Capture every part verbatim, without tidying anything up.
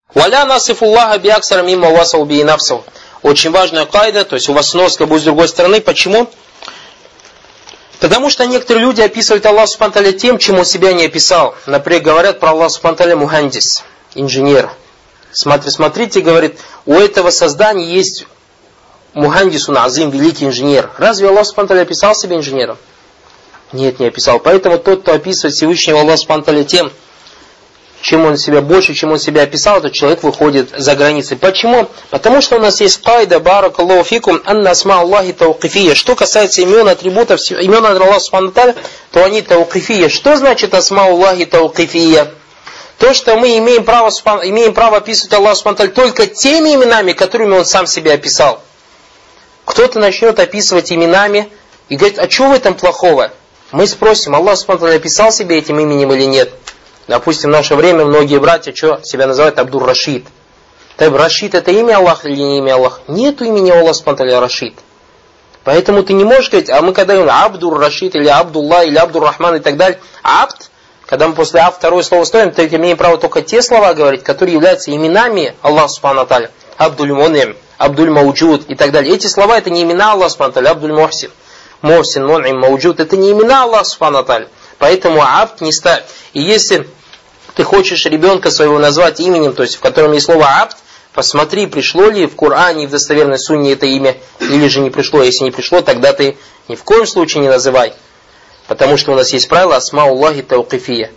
Валя насифуллаха биаксара мимма васау би нафсу. Очень важная кайда, то есть у вас сноска будет с другой стороны. Почему? Потому что некоторые люди описывают Аллаха субхану ва тааля тем, чем он себя не описал. Например, говорят про Аллаха субхану ва тааля мухандис, инженер. Смотри, смотрите, говорит, у этого создания есть мухандисун азим, великий инженер. Разве Аллах субхану ва тааля описал себя инженером? Нет, не описал. Поэтому тот, кто описывает Всевышнего Аллаха субхану ва тааля тем, чем он себя больше, чем он себя описал, этот человек выходит за границы. Почему? Потому что у нас есть кайда баракаллаху фикум анна асма Аллахи тауқифия. Что касается имен, атрибутов, имен Аллаха субхану ва тааля, то они тауқифия. Что значит асма Аллахи тауқифия? То, что мы имеем право, имеем право описывать Аллаха субхану ва тааля только теми именами, которыми он сам себя описал. Кто-то начнет описывать именами и говорит, а что в этом плохого? Мы спросим, Аллах субхану ва тааля описал себя этим именем или нет? Допустим, в наше время многие братья что себя называют Абдур-Рашид. Так, Рашид это имя Аллаха или не имя Аллаха? Нету имени Аллаха субхану ва тааля Рашид. Поэтому ты не можешь говорить, а мы когда говорим Абдур-Рашид или Абдулла или Абдур-Рахман и так далее, Абд, когда мы после Абд второе слово ставим, то имеем право только те слова говорить, которые являются именами Аллаха субхану ва тааля. Абдуль-Муним, Абдуль-Мауджуд и так далее. Эти слова это не имена Аллаха субхану ва тааля. Абдуль-Мухсин, Мухсин, Муним, Мауджуд, это не имена Аллаха субхану ва тааля. Поэтому Абд не ставь. И если ты хочешь ребенка своего назвать именем, то есть в котором есть слово «абд», посмотри, пришло ли в Коране и в достоверной сунне это имя, или же не пришло. Если не пришло, тогда ты ни в коем случае не называй. Потому что у нас есть правило «асма Аллахи тауқифия».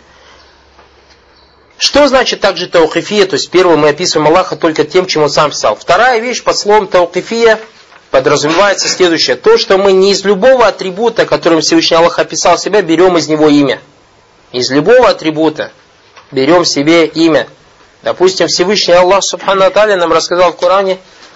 Что значит также тауқифия? То есть первое, мы описываем Аллаха только тем, чем он сам писал. Вторая вещь под словом тауқифия подразумевается следующее. То, что мы не из любого атрибута, которым Всевышний Аллах описал себя, берем из него имя. Из любого атрибута берем себе имя. Допустим, Всевышний Аллах субхану ва тааля нам рассказал в Коране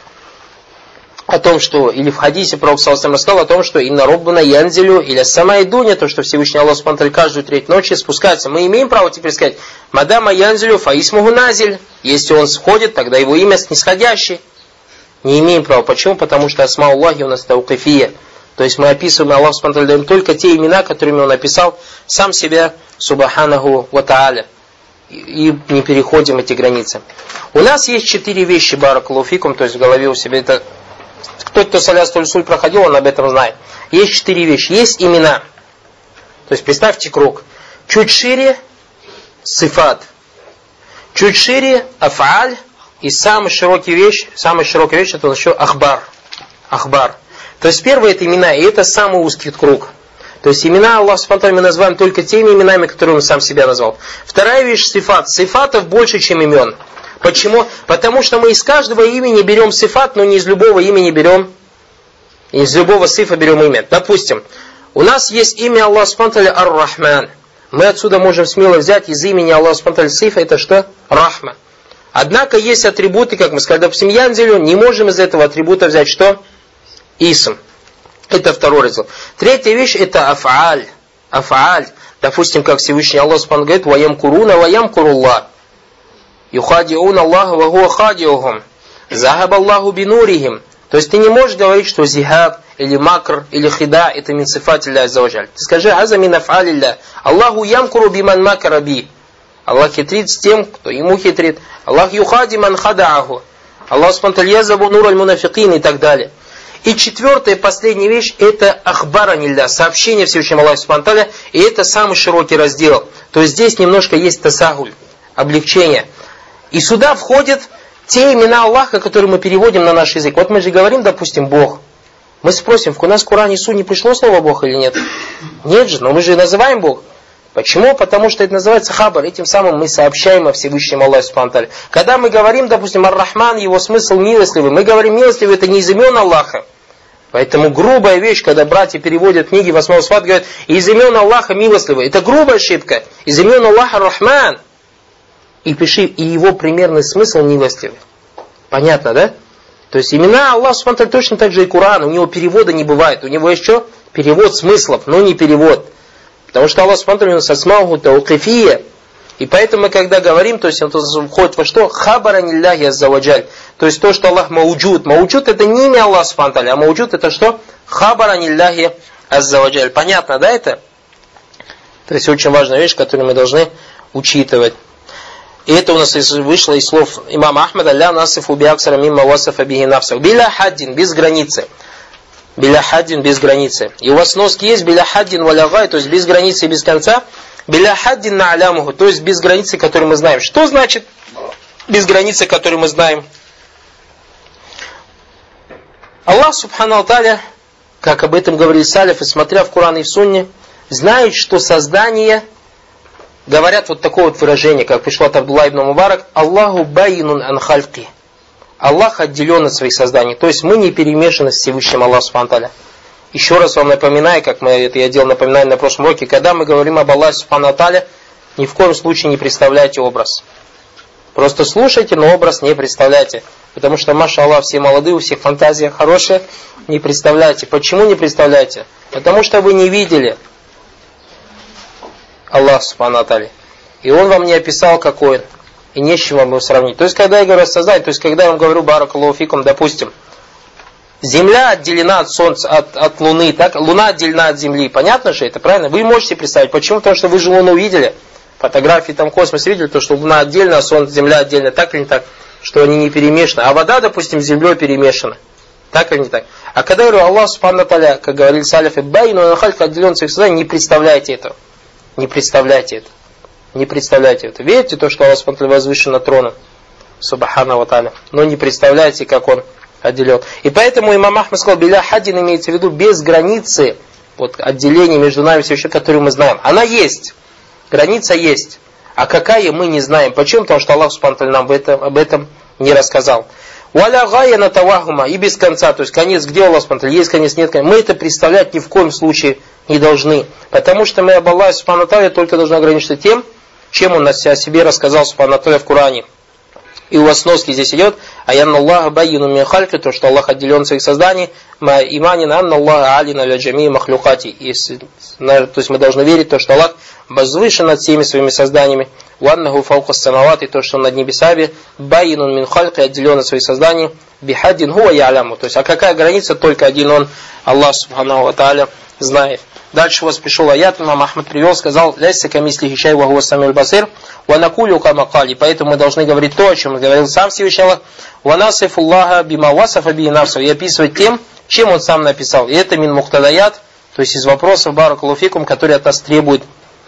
о том, что, или в хадисе Пророк саллаллаху алейхи ва саллям рассказал о том, что инна роббана янзилю или сама идуня, то, что Всевышний Аллах субхану ва тааля каждую треть ночи спускается. Мы имеем право теперь сказать, мадама янзилю фаисмуху назиль. Если он сходит, тогда его имя снисходящий. Не имеем права. Почему? Потому что асма Аллахи у нас тауқифия. То есть мы описываем Аллах субхану ва тааля, даем только те имена, которыми он описал сам себя субханаху ва тааля. И не переходим эти границы. У нас есть четыре вещи, баракаллаху фикум, то есть в голове у себя это... Кто-то, кто Саляс Уль-Суль проходил, он об этом знает. Есть четыре вещи. Есть имена. То есть представьте круг. Чуть шире сифат. Чуть шире афаль. И самая широкая вещь, самая широкая вещь это еще ахбар. Ахбар. То есть первое это имена, и это самый узкий круг. То есть имена Аллаха субхану ва тааля мы называем только теми именами, которые он сам себя назвал. Вторая вещь сифат. Сифатов больше, чем имен. Почему? Потому что мы из каждого имени берем сифат, но не из любого имени берем, из любого сифа берем имя. Допустим, у нас есть имя Аллаха субхану ва тааля Ар-Рахман. Мы отсюда можем смело взять из имени Аллаха субхану ва тааля сифа, это что? Рахма. Однако есть атрибуты, как мы сказали, допустим, янзилю, не можем из этого атрибута взять что? Исм. Это второй раздел. Третья вещь это афааль. Афааль. Допустим, как Всевышний Аллах субхану говорит, ваям куруна, ваям куруллах. Юхадиун Аллах, ва хуа хадиухум. Захаб Аллаху бинурихим. То есть ты не можешь говорить, что зихаб, или макр, или хида, это мин сифат Аллах аззаваджаль. Ты скажи, аза мин афааль Аллах. Аллаху ямкуру биман макара би. Аллах хитрит с тем, кто ему хитрит. Аллах юхади ман хадааху. Аллах субхану ва тааля язабу нур аль-мунафикин и так далее. И четвертая, последняя вещь, это ахбара нильда, сообщение Всевышнего Аллаха субхану ва тааля, и это самый широкий раздел. То есть здесь немножко есть тасагуль, облегчение. И сюда входят те имена Аллаха, которые мы переводим на наш язык. Вот мы же говорим, допустим, Бог. Мы спросим, у нас в Коране и Сунне пришло слово Бог или нет? Нет же, но мы же называем Бог. Почему? Потому что это называется хабар. Этим самым мы сообщаем о Всевышнем Аллахе субхану ва тааля. Когда мы говорим, допустим, Ар-Рахман, его смысл милостливый, мы говорим милостливый, это не из имен Аллаха. Поэтому грубая вещь, когда братья переводят книги в Асма ва Сифат, говорят, из имен Аллаха милостливый. Это грубая ошибка. Из имен Аллаха Ар-Рахман. И пиши, и его примерный смысл милостливый. Понятно, да? То есть имена Аллаха субхану ва тааля точно так же и Коран. У него перевода не бывает. У него есть что? Перевод смыслов, но не перевод. Потому что Аллах субхану ва тааля асмауху тауқифия. И поэтому мы когда говорим, то есть это входит во что? Хабаран Аллахи аззаваджаль. То есть то, что Аллах мауджуд. Мауджуд это не имя Аллаха субхану ва тааля, а мауджуд это что? Хабаран Аллахи аззаваджаль. Понятно, да, это? То есть очень важная вещь, которую мы должны учитывать. И это у нас вышло из слов имама Ахмада: «Ля насифу биаксара мимма васафа бихи нафсах». Биля хаддин, без границы. Биля хаддин, без границы. И у вас сноски есть: биля хаддин валягай, то есть без границы и без конца. Биля хаддин на алямуху, то есть без границы, которую мы знаем. Что значит без границы, которую мы знаем? Аллах субхану тааля, как об этом говорили салифы, смотря в Коран и в Сунне, знает, что создание, говорят вот такое вот выражение, как пришло от Абдулла ибн Мубарак: Аллаху байинун ан хальки. Аллах отделен от своих созданий. То есть мы не перемешаны с Всевышним Аллахом субхану тааля. Еще раз вам напоминаю, как мы это я делал напоминание на прошлом уроке, когда мы говорим об Аллахе субхану тааля, ни в коем случае не представляйте образ. Просто слушайте, но образ не представляйте. Потому что, маша Аллах, все молодые, у всех фантазия хорошая, не представляйте. Почему не представляете? Потому что вы не видели Аллах субхану тааля. И Он вам не описал, какой Он. И не с чем вам его сравнить. То есть, когда я говорю о создании, то есть, когда я вам говорю, баракаллаху фикум, допустим, Земля отделена от Солнца, от, от Луны, так? Луна отделена от Земли. Понятно же это, правильно? Вы можете представить. Почему? Потому что вы же Луну видели. Фотографии там космос видели, то, что Луна отдельно, а Солнце, Земля отдельно. Так или не так? Что они не перемешаны. А вода, допустим, с землей перемешана. Так или не так? А когда я говорю, Аллах субхану тааля, как говорили салифы, байну нахалька отделен от своих созданий, не представляйте этого. Не представляйте это. Не представляйте это. Верите то, что Аллах субхану тааля возвышен над троном? Субхану тааля. Но не представляете, как Он отделен. И поэтому имам Ахмад сказал, биля хаддин имеется в виду без границы, вот отделение между нами, все еще, которую мы знаем. Она есть. Граница есть. А какая, мы не знаем. Почему? Потому что Аллах субхану тааля нам об этом, об этом не рассказал. Валя гая на тавахума, и без конца. То есть конец, где Аллах субхану тааля? Есть конец, нет конца. Мы это представлять ни в коем случае не должны. Потому что мы об Аллахе субхану тааля только должны ограничиться тем, чем Он о себе рассказал субхану тааля в Коране. И у вас сноски здесь идет: аянна Аллаха байину мин хальки, то, что Аллах отделен от своих созданий, ма иманина анна Аллаха алина ля джами махлюкати. То есть мы должны верить, то, что Аллах возвышен над всеми своими созданиями. Ваннаху фаука самавати, то, что Он над небесами, байину мин хальки, отделен от своих созданий, бихаддин хуа яляму. То есть, а какая граница? Только один Он, Аллах субхану ва тааля, знает. Дальше у вас пришел аят, имам Ахмад привел, сказал: «Ляйся камислихи шай ва хуа самиуль басир, ва накулю кама кали». Поэтому мы должны говорить то, о чем говорил сам Всевышний Аллах. «Ва насифу Аллаха бима васафа би нафсу». И описывать тем, чем Он сам написал. И это мин мухтадаят, то есть из вопросов, баракаллаху фикум, которые от нас требуют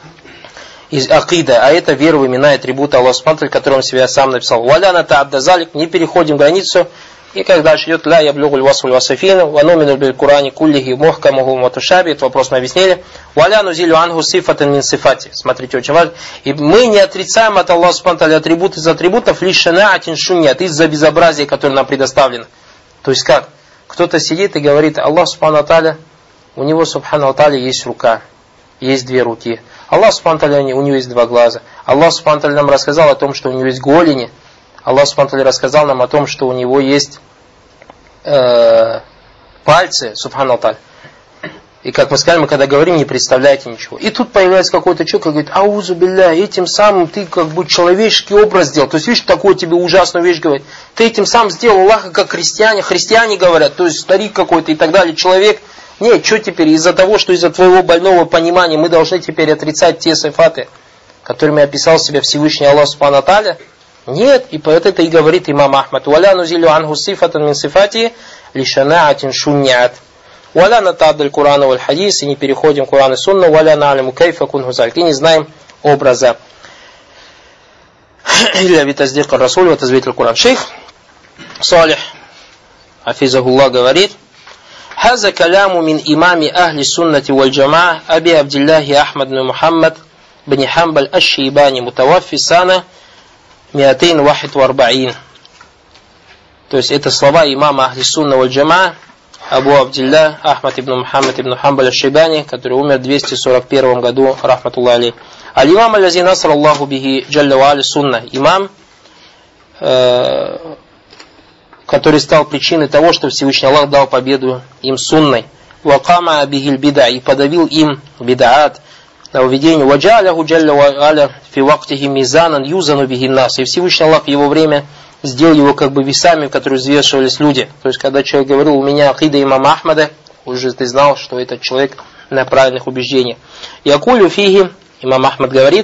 из акида. А это вера в имена и атрибуты Аллаха субхану тааля, которые Он себя сам написал. «Валя на та'аддазалик», не переходим границу. И как дальше идет, ля яблюгуль васуль васафину, ванумину биль Курани куллихи мухкамуху матушаби, это вопрос мы объяснили. Валя нузилю ангу сифатан мин сифати. Смотрите, очень важно. И мы не отрицаем от Аллаха субхану тааля атрибут из атрибутов лишь шанаатин шуньят, из-за безобразия, которое нам предоставлено. То есть как? Кто-то сидит и говорит: Аллах субхану тааля, у него субхану тааля есть рука, есть две руки. Аллах субхану тааля, у него есть два глаза. Аллах субхану тааля нам рассказал о том, что у него есть голени. Аллах субхану тааля рассказал нам о том, что у него есть э, пальцы, субхану тааля. И как мы сказали, мы когда говорим, не представляете ничего. И тут появляется какой-то человек, который говорит: аузу билля, этим самым ты как бы человеческий образ сделал. То есть, видишь, такую тебе ужасную вещь говорит. Ты этим самым сделал Аллаха, как христиане. Христиане говорят, то есть старик какой-то и так далее, человек. Нет, что теперь, из-за того, что из-за твоего больного понимания мы должны теперь отрицать те сифаты, которыми описал себя Всевышний Аллах субхану тааля? Нет, и по это и говорит имам Ахмад: «Валя нузилю ангу сифатан мин сифати лишанаатин шуньят». «Валя натадаль Курана валь хадис», и не переходим к Курану и Сунну, «Валя на'аляму кайфа кунху зальк», и не знаем образа. Или витаздик расуль ватазвитл Куран. Шейх Салих хафизахуллах говорит: «Хаза каляму мин имами ахли суннати валь джамаа Аби Абдиллахи Ахмад бн Мухаммад бн Хамбаль аш-Шейбани мутаваффи сана миатейн вахид варбаин». То есть это слова имама ахли сунна валь джамаа Абу Абдилля Ахмад ибн Мухаммад ибн Хамбаль аш-Шейбани, который умер в двести сорок первом году, рахматуллах алейх. Аль-имам аллази наср Аллаху бихи джалля ва али сунна. Имам, э, который стал причиной того, что Всевышний Аллах дал победу им сунной. Вакама бихиль бида, и подавил им бидаат, нововведение. Ваджаляху джалля ва аля фи вактихи мизанан юзану бихи нас. И Всевышний Аллах в его время сделал его как бы весами, в которые взвешивались люди. То есть, когда человек говорил: у меня акида имама Ахмада, уже ты знал, что этот человек на правильных убеждениях. Якулю фиги, имам Ахмад говорит: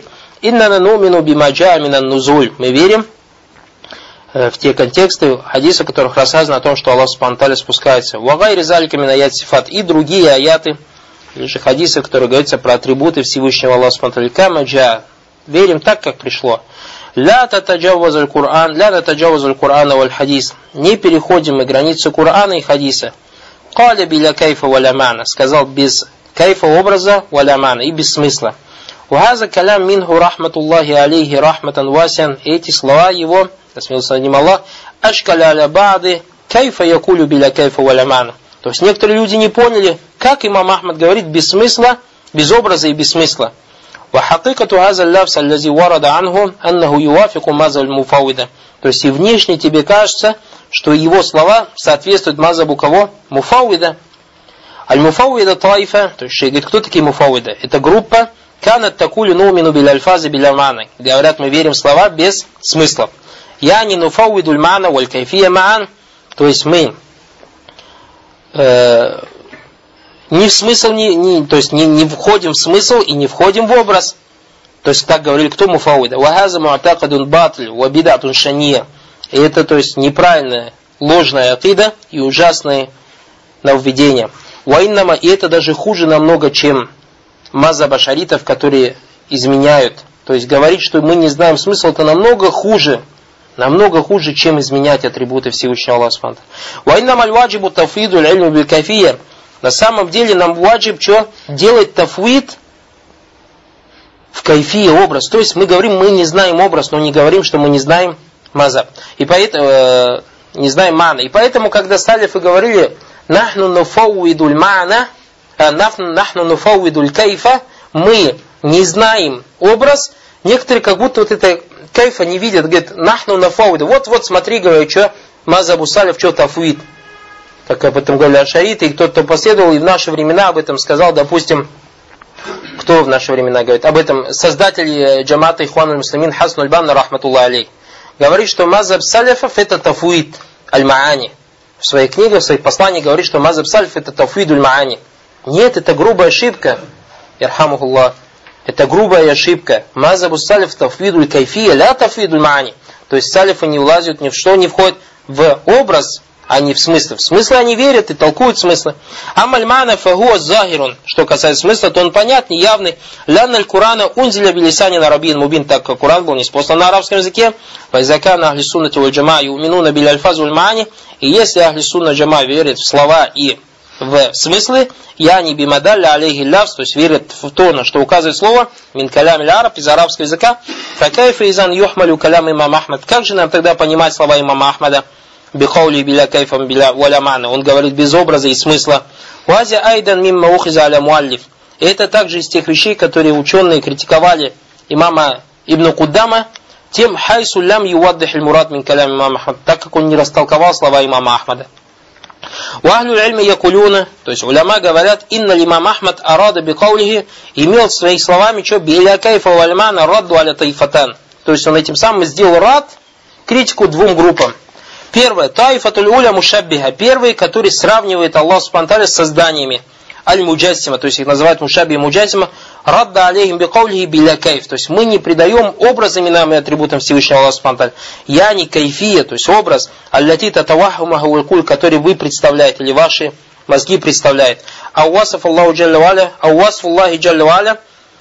«Инна нумину бимаджа минан нузуль». Мы верим в те контексты, хадисы, в которых рассказано о том, что Аллах Субхану ва Тааля спускается. «Вагайри залика мин аят сифат». И другие аяты, или же хадисы, которые говорятся про атрибуты Всевышнего Аллаха Субхану ва Тааля. «Камаджа». Верим так, как пришло. «Ля татаджавваз аль-Кур'ан, ля татаджавваз аль-Кур'ана валь хадис». Не переходим мы границы Кур'ана и хадиса. «Каля биля кайфа валя мана». Сказал без кайфа образа валя мана и без смысла. «Вахаза калям минху рахматуллахи алейхи рахматан васян». Эти слова его, насмелся ним Аллах, «Ашкаля аля ба'ды кайфа якулю биля кайфа валя мана». То есть некоторые люди не поняли, как имам Ахмад говорит без смысла, без образа и без смысла. وحقيقة هذا اللفظ الذي ورد عنه أنه يوافق مذهب المفوضة. То есть и внешне тебе кажется, что его слова соответствуют мазабу кого? Муфауида. Аль-муфауида таифа, то есть говорит, кто такие муфауида? Это группа канат такулю нумину биль альфази биль амана. Говорят, мы верим в слова без смысла. Я не нуфауидуль мана валь кайфия маан. То есть мы э, не в смысл, не, не, то есть не, не входим в смысл и не входим в образ. То есть так говорили, кто муфауида. Вахаза муатакадун батль вабидатун шания. И это, то есть, неправильная, ложная акида и ужасные нововведения. Ваиннама, и это даже хуже намного, чем мазаб ашаритов, которые изменяют. То есть говорить, что мы не знаем смысл, это намного хуже. Намного хуже, чем изменять атрибуты Всевышнего Аллаха. Ваиннама аль-ваджибу тафвиду аль-ильму биль-кайфия. На самом деле нам ваджиб что? Делать тафвид в кайфия образ. То есть мы говорим, мы не знаем образ, но не говорим, что мы не знаем мазаб. И поэтому э, не знаем мана. И поэтому, когда салифы говорили нахну нуфауидуль мана, нахну нуфауидуль кайфа, мы не знаем образ, некоторые как будто вот это кайфа не видят, говорят, нахну нуфауиду. Вот, вот, смотри, говорю, что мазабу салиф, что тафвид. Как об этом говорили ашариты, и кто-то, кто последовал, и в наши времена об этом сказал, допустим, кто в наши времена говорит, об этом создатель джамата Ихван аль-Муслимин Хасан аль-Банна, рахматуллах алейх, говорит, что мазаб салифов это тафвид аль-маани. В своей книге, в своих посланиях говорит, что мазаб салиф это тафвид аль-маани. Нет, это грубая ошибка. Ирхамухуллах. Это грубая ошибка. Мазабу салиф тафвид аль-кайфия, ля тафвид аль-маани. То есть салифы не влазят ни в что, не входят в образ, а не в смысле. В смысле они верят и толкуют смыслы. Амаль-мана фагуа захирун. Что касается смысла, то он понятный, явный. Лянна аль-Курана унзиля билисани нарабин мубин, так как Куран был ниспослан на арабском языке. Вайзакана ахли суннати валь джама юминуна биль альфаз валь маани. И если ахли сунна джама верят в слова и в смыслы, я не бимадалля алейхи лавс, то есть верят в то, на что указывает слово, мин калям иль араб, из арабского языка. Факайфа изан юхмалю калям имам Ахмад. Как же нам тогда понимать слова имама Ахмада? Бихаули биля кайфам биля валямана. Он говорит без образа и смысла. Вазя айдан мимма ухиза аля муаллиф. И это также из тех вещей, которые ученые критиковали имама Ибн Куддама, тем хайсу лям юваддих аль-мурад мин калям имама Ахмад, так как он не растолковал слова имама Ахмада. Вахлю аль-ильми якулюна, то есть уляма говорят, инна имам Ахмад арада бихаулихи, имел своими словами, что биля кайфа валямана радду аля тайфатан. То есть он этим самым сделал рад, критику двум группам. Первое, таифатуль уля мушаббиха, первый, который сравнивает Аллах Субхану ва Тааля с созданиями. Аль-муджассима, то есть их называют мушабби и муджассима, радда алейхим бикаулихи биля кайф. То есть мы не придаем образ именам и атрибутам Всевышнего Аллаха Субхану ва Тааля. Я не кайфия, то есть образ, аллати татавахумаху валь-куль, который вы представляете, или ваши мозги представляют. Ауасаф Аллаху джалля валя, ауасаф Аллахи джалля валя,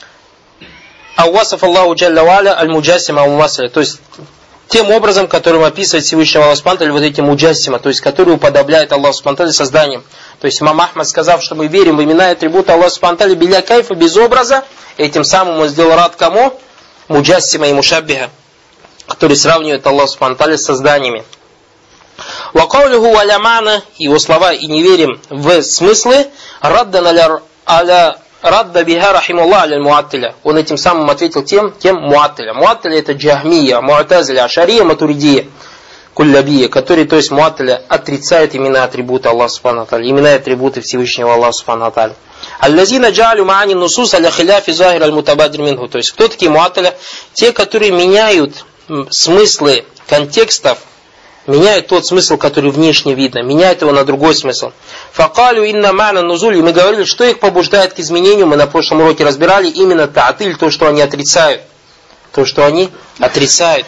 ауасаф Аллаху джалля валя аль-муджассима ау-мумассиля. То есть тем образом, которым описывает Всевышнего Аллаха Субхану ва Тааля, вот этим муджассима, то есть который уподобляет Аллаху Субхану ва Тааля созданием. То есть имам Ахмад, сказав, что мы верим в имена и атрибуты Аллаха Субхану ва Тааля биля кайфа, без образа, этим самым он сделал рад кому? Муджассима и мушаббиха, который сравнивает Аллаха Субхану ва Тааля с созданиями. Ва каулюху валямана, его слова, и не верим в смыслы, раддан аля радда биха рахимуллах аля муаттиля. Он этим самым ответил тем, тем муаттиля. Муаттиля это джахмия, муатазиля, ашария, матуридия, куллябия, который, то есть муаттиля, отрицает имена атрибуты Аллаха Субхану ва Тааля, имена и атрибуты Всевышнего Аллаха Субхану ва Тааля. Аллазина джалю маани нусус аля хиляфи захир аль мутабадир минху. То есть кто такие муаттиля? Те, которые меняют смыслы контекстов, меняют тот смысл, который внешне видно, меняют его на другой смысл. Факалю инна мана нузуль, мы говорили, что их побуждает к изменению, мы на прошлом уроке разбирали именно та'атиль, то, что они отрицают. То, что они отрицают.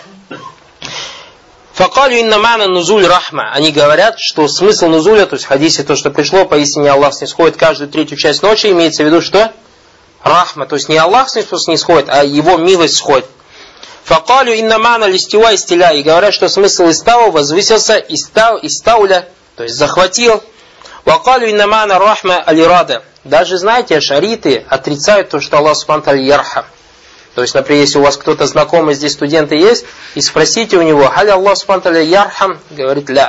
Факалю инна мана нузуль рахма. Они говорят, что смысл нузуля, то есть в хадисе то, что пришло, поистине Аллах снисходит каждую третью часть ночи, имеется в виду, что? Рахма. То есть не Аллах снисходит, а его милость сходит. Факалю инна мана листива истиля. И говорят, что смысл истау возвысился, истау, истауля, то есть захватил. Вакалю инна мана рахма алирада. Даже, знаете, ашариты отрицают то, что Аллах субхану ва тааля ярхам. То есть, например, если у вас кто-то знакомый здесь, студенты есть, и спросите у него, халя Аллах субхану ва тааля ярхам, говорит ля.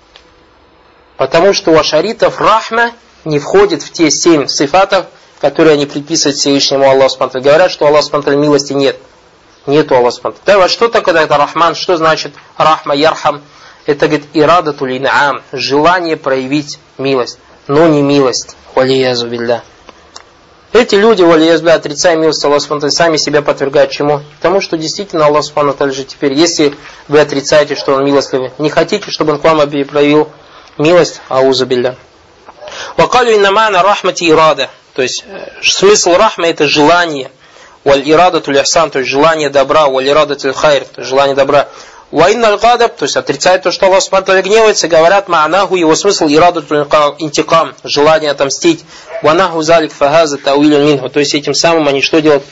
Потому что у ашаритов рахма не входит в те семь сифатов, которые они приписывают Всевышнему Аллаху субхану ва тааля. Говорят, что у Аллаха субхану ва тааля милости нет. Нету Аллаха субхану ва тааля. Да, вот что такое это рахман? Что значит рахма, ярхам? Это, говорит, ирадату лин'ам, желание проявить милость, но не милость. Валиязу билля. Эти люди, валиязу билля, отрицая милость Аллаха субхану ва тааля, сами себя подвергают чему? Потому что действительно Аллах субхану ва тааля же теперь, если вы отрицаете, что Он милостливый, не хотите, чтобы Он к вам проявил милость, аузу билля. Вакалю иннамана рахмати ирада. То есть смысл рахма это желание. Валь ирадату лихсан, то есть желание добра, валь ирадату хайр, то есть желание добра. Ваинналь гадаб, то есть отрицает то, что Аллах субхану ва тааля гневается, говорят ма'анаху, его смысл ирадату интикам, желание отомстить. Ванаху залик фагаза тауилюн минху, то есть этим самым они что делают?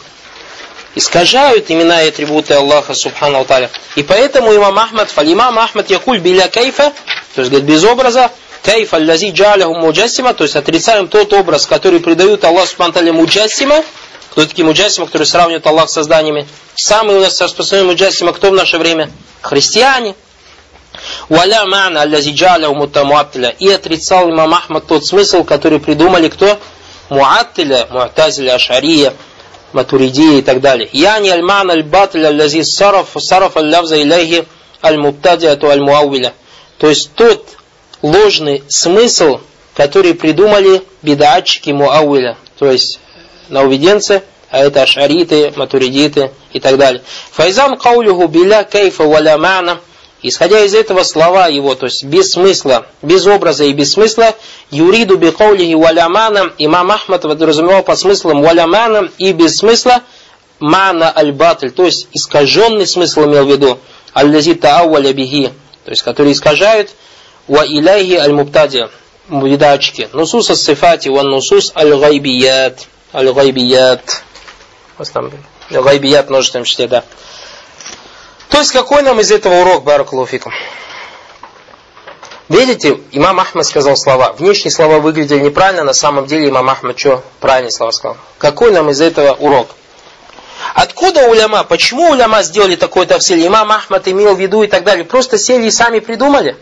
Искажают имена и атрибуты Аллаха субхану ва тааля. И поэтому имам Ахмад, фалимам Ахмад якуль биля кайфа, то есть говорит без образа, кайфа аллази джаляху муджассима, то есть отрицаем тот образ, который придают Аллаху субхану ва тааля муджассима. Кто такие муджассимы, которые сравнивают Аллах с созданиями? Самый у нас распространенный муджассима кто в наше время? Христиане. Валя мана аллази джаляху мутамуаттиля. И отрицал имам Ахмад тот смысл, который придумали кто? Муаттиля, муатазиля, ашария, матуридия и так далее. Яни аль-мана аль-батиля аллази сараф, сараф аль-лавза иляхи аль-муптадиату аль-муауиля. То есть тот ложный смысл, который придумали бид'атчики муауиля. То есть нововведенцы, а это ашариты, матуридиты и так далее. Файзан каулюху биля кайфа валя ма'на. Исходя из этого слова его, то есть без смысла, без образа и без смысла, юриду би каулихи валя ма'на, имам Ахмад подразумевал под смыслом валя ма'на и без смысла ма'на аль-батль, то есть искаженный смысл имел в виду, аллази та'авваля бихи, то есть который искажают, ва иляхи аль-муптади, мубидачки, нусус ас-сифати ва нусус аль-гайбият. Аль-гайбият. Аль-гайбият множественном числе, да. То есть, какой нам из этого урок, баракаллаху фикум? Видите, имам Ахмад сказал слова. Внешние слова выглядели неправильно, на самом деле имам Ахмад что? Правильные слова сказал. Какой нам из этого урок? Откуда уляма? Почему уляма сделали такой тафсиль? Имам Ахмад имел в виду и так далее. Просто сели и сами придумали.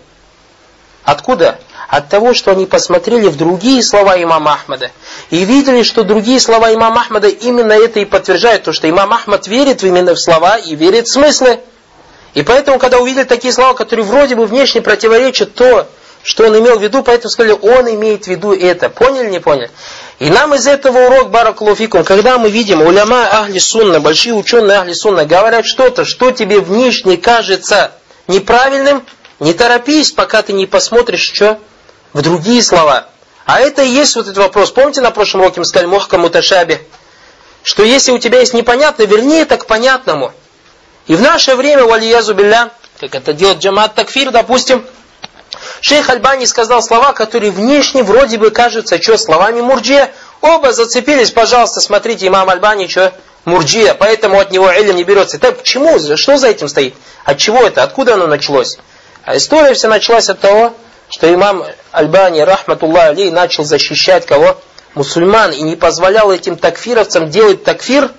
Откуда? От того, что они посмотрели в другие слова имама Ахмада и видели, что другие слова имама Ахмада именно это и подтверждают, то, что имам Ахмад верит именно в слова и верит в смыслы. И поэтому, когда увидели такие слова, которые вроде бы внешне противоречат то, что он имел в виду, поэтому сказали, он имеет в виду это. Поняли, не поняли? И нам из этого урок, баракаллаху фикум, когда мы видим уляма ахли сунна, большие ученые ахли сунна, говорят что-то, что тебе внешне кажется неправильным, не торопись, пока ты не посмотришь, что в другие слова. А это и есть вот этот вопрос. Помните, на прошлом уроке мы сказали мухкам муташаби, что если у тебя есть непонятно, верни это к понятному. И в наше время, валиязу билля, как это делает джамаат такфир, допустим, шейх Альбани сказал слова, которые внешне вроде бы кажутся, что словами мурджия. Оба зацепились, пожалуйста, смотрите, имам Альбани, что мурджия, поэтому от него илм не берется. Так почему? Что за этим стоит? От чего это? Откуда оно началось? А история вся началась от того, что имам Альбани, рахматуллах алейх, начал защищать кого? Мусульман. И не позволял этим такфировцам делать такфир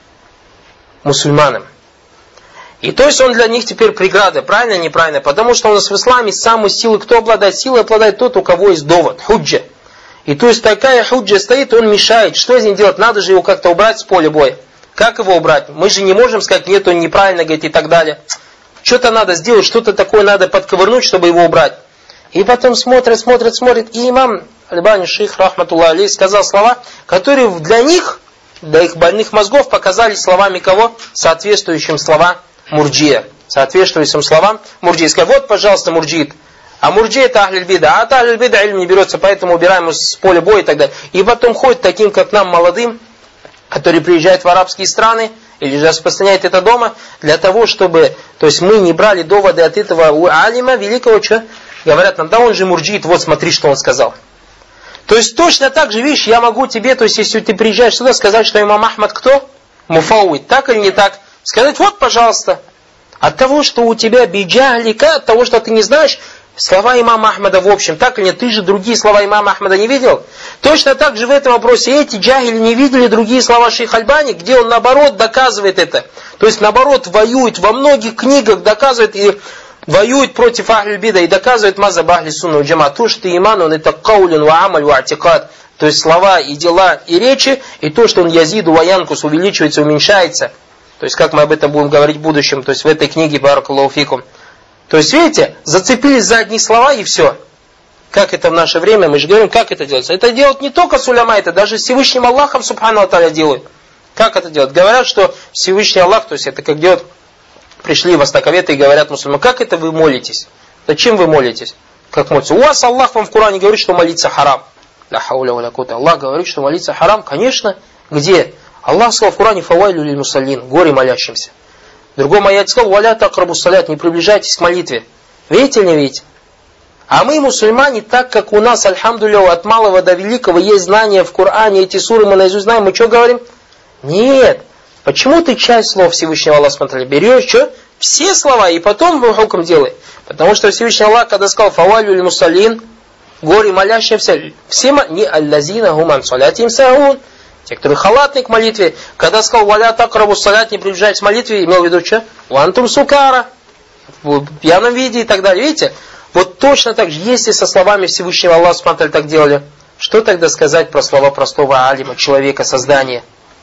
мусульманам. И то есть он для них теперь преграда. Правильно, неправильно? Потому что у нас в исламе самую силу, кто обладает силой, обладает тот, у кого есть довод. Худжа. И то есть такая худжа стоит, он мешает. Что с ним делать? Надо же его как-то убрать с поля боя. Как его убрать? Мы же не можем сказать, нет, он неправильно говорит и так далее. Что-то надо сделать, что-то такое надо подковырнуть, чтобы его убрать. И потом смотрит, смотрит, смотрит. И имам Альбани шейх, рахматуллах алейх, сказал слова, которые для них, для их больных мозгов, показались словами кого? Соответствующим словам мурджия. Соответствующим словам мурджия. Сказал, вот, пожалуйста, мурджиит. А мурджи это ахлиль бида. А от ахлиль бида ильм не берется, поэтому убираем его с поля боя и так далее. И потом ходит таким, как нам, молодым, которые приезжают в арабские страны или же распространяет это дома, для того, чтобы, то есть мы не брали доводы от этого у алима великого, что? Говорят нам, да он же мурджиит, вот смотри, что он сказал. То есть точно так же, видишь, я могу тебе, то есть если ты приезжаешь сюда, сказать, что имам Ахмад кто? Муфауид, так или не так? Сказать, вот, пожалуйста, от того, что у тебя биджахлика, от того, что ты не знаешь слова имама Ахмада в общем, так или нет, ты же другие слова имама Ахмада не видел? Точно так же в этом вопросе эти джахили не видели другие слова шейх Альбани, где он наоборот доказывает это. То есть наоборот воюет, во многих книгах доказывает и воюет против ахль бида и доказывает мазаб ахли сунна джама. То, что иман, он это каулин ва амаль ва атикад. То есть слова и дела и речи, и то, что он язиду ва янкус увеличивается, уменьшается. То есть как мы об этом будем говорить в будущем, то есть в этой книге баракаллаху фикум. То есть видите, зацепились за одни слова и все. Как это в наше время, мы же говорим, как это делается. Это делают не только с уляма, это даже с Всевышним Аллахом субхану ва тааля делают. Как это делают? Говорят, что Всевышний Аллах, то есть это как делают, пришли востоковеты и говорят мусульманам, как это вы молитесь? Зачем вы молитесь? Как молитесь? У вас Аллах вам в Коране говорит, что молиться харам. Ла хауля ва ла куввата. Аллах говорит, что молиться харам, конечно. Где? Аллах сказал в Коране, фавайлю лиль мусаллин, горе молящимся. В другом аяте сказал, валя такрабу салят, не приближайтесь к молитве. Видите или не видите? А мы, мусульмане, так как у нас, альхамдулилля, от малого до великого есть знания в Коране, эти суры мы наизусть знаем, мы что говорим? Нет. Почему ты часть слов Всевышнего Аллаха смотрели? Берешь, что? Все слова, и потом хукм делай. Потому что Всевышний Аллах, когда сказал фавалю лиль мусаллин, горе молящимся, все не аллазина гуман салятим саун. Те, которые халатны к молитве, когда сказал валя такрабу салят, не приближайтесь к молитве, имел в виду что? Вантум сукара, в пьяном виде и так далее. Видите? Вот точно так же, если со словами Всевышнего Аллаха смотрели так делали, что тогда сказать про слова простого алима, человека, создания?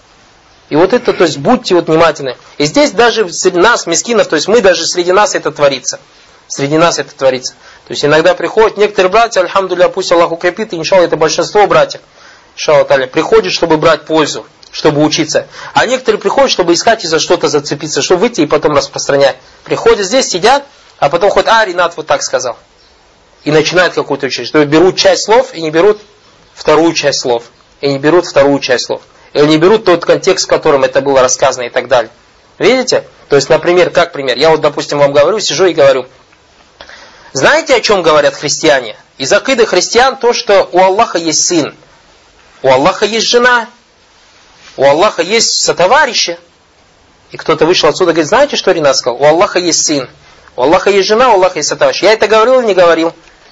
И вот это, то есть, будьте вот внимательны. И здесь даже среди нас, мискинов, то есть мы даже среди нас это творится. Среди нас это творится. То есть иногда приходят некоторые братья, альхамдулилля, пусть Аллах укрепит, и иншалла это большинство братьев, иншалла та'аля, приходят, чтобы брать пользу, чтобы учиться. А некоторые приходят, чтобы искать и за что-то зацепиться, чтобы выйти и потом распространять. Приходят здесь, сидят, а потом ходят, а, Ринат вот так сказал. И начинают какую-то учить. То есть берут часть слов и не берут вторую часть слов. И не берут вторую часть слов. Или не берут тот контекст, в котором это было рассказано и так далее. Видите? То есть, например, как пример. Я вот, допустим, вам говорю, сижу и говорю. Знаете, о чем говорят христиане? Из акиды христиан то, что у Аллаха есть сын. У Аллаха есть жена. У Аллаха есть сотоварищи. И кто-то вышел отсюда и говорит, знаете, что Ринат сказал? У Аллаха есть сын. У Аллаха есть жена, у Аллаха есть сотоварищ. Я это говорил или не говорил?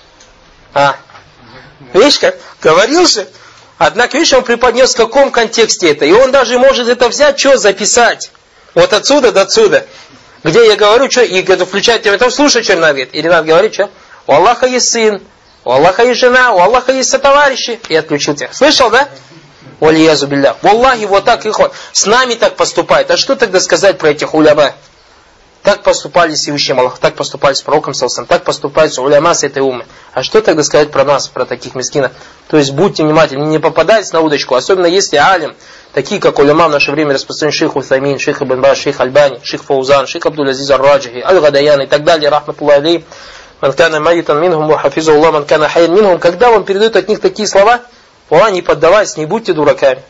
А? Видишь как? Говорил же. Однако, видишь, он преподнес в каком контексте это. И он даже может это взять, что записать. Вот отсюда до отсюда. Где я говорю, что, и включать тебя, там слушай, что Ринат говорит. И Ринат говорит, что? У Аллаха есть сын, у Аллаха есть жена, у Аллаха есть сотоварищи. И отключил тебя. Слышал, да? Валиязу билля. Валлахи, вот так и ход. С нами так поступает. А что тогда сказать про этих уляма? Так поступали с Всевышним Аллахом, так поступали с пророком Салсам, так поступают с уляма с этой умы. А что тогда сказать про нас, про таких мискинов? То есть будьте внимательны, не попадайтесь на удочку, особенно если алим, такие как уляма в наше время распространены шейх Утамин, шейх Ибн Баш, шейх Альбани, шейх Фаузан, шейх Абдул-Азиз Ар-Раджихи, Аль-Гадаян и так далее, рахматуллахи алейхим, ман кана майитан минхум ва хафиза Аллах, ман кана хайян минхум, когда вам передают от них такие слова, о, не поддавайтесь, не будьте дураками.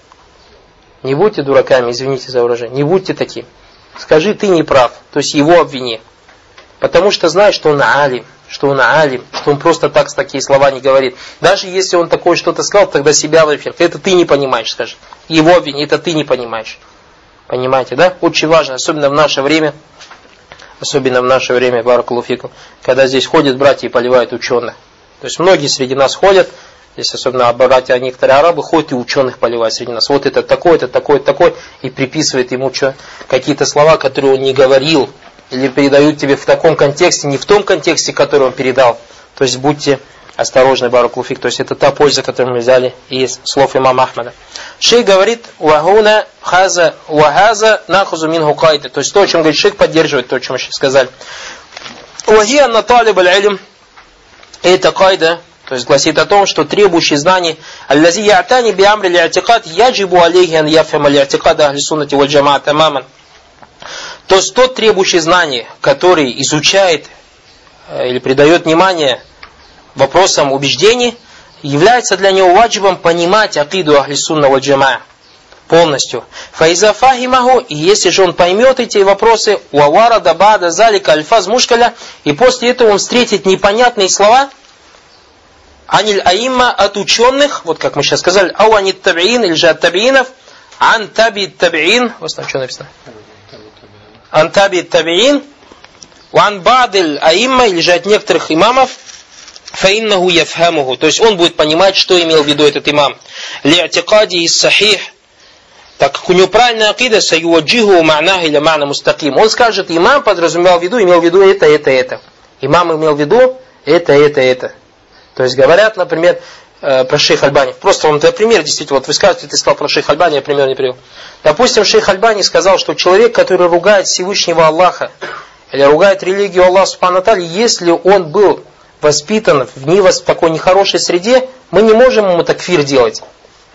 Не будьте дураками, извините за выражение, не будьте такими. Скажи, ты не прав, то есть его обвини. Потому что знаешь, что он алим, что он алим, что он просто так такие слова не говорит. Даже если он такое что-то сказал, тогда себя выпьет. Это ты не понимаешь, скажи. Его обвини, это ты не понимаешь. Понимаете, да? Очень важно, особенно в наше время, особенно в наше время, баракаллаху фикум, когда здесь ходят братья и поливают ученых. То есть многие среди нас ходят, здесь особенно братья, некоторые арабы ходят и ученых поливают среди нас. Вот это такой, это такой, это такой, и приписывает ему что, какие-то слова, которые он не говорил, или передают тебе в таком контексте, не в том контексте, который он передал. То есть будьте осторожны, баракаллаху фик. То есть это та польза, которую мы взяли из слов имама Ахмада. Шейх говорит, вахуна хаза вахаза нахузу минху кайда. То есть то, о чем говорит шейх, поддерживает то, о чем мы сейчас сказали. Вахия на талиб аль-илм. Это кайда. То есть гласит о том, что требующий знаний аллази я'тани би амри ли'атикад яджибу алейхи ан яфхама ли'атикад ахли суннати валь джамаа тамаман. То есть тот требующий знаний, который изучает или придает внимание вопросам убеждений, является для него ваджибом понимать акиду ахли сунна валь джамаа полностью. Фаиза фахимаху, и если же он поймет эти вопросы, уавара дабада залика альфаз мушкаля, и после этого он встретит непонятные слова, аниль аимма от ученых, вот как мы сейчас сказали, ау анит табиин, или же от табиинов, ан таби табиин, вот там что написано? Ан таби табиин, ван бадиль аимма, или же от некоторых имамов, фаиннаху яфхамуху, то есть он будет понимать, что имел в виду этот имам. Ли'атикади из сахих, так как у него правильная акида, саюаджиху ма'нах или ма'на мустаким. Он скажет, имам подразумевал в виду, имел в виду это, это, это. Имам имел в виду это, это, это. То есть говорят, например, э, про шейх Альбани. Просто вам это пример, действительно, вот вы скажете, ты сказал про шейх Альбани, я пример не привел. Допустим, шейх Альбани сказал, что человек, который ругает Всевышнего Аллаха, или ругает религию Аллаха Субхану ва Тааля, если он был воспитан в, не, в такой нехорошей среде, мы не можем ему такфир делать.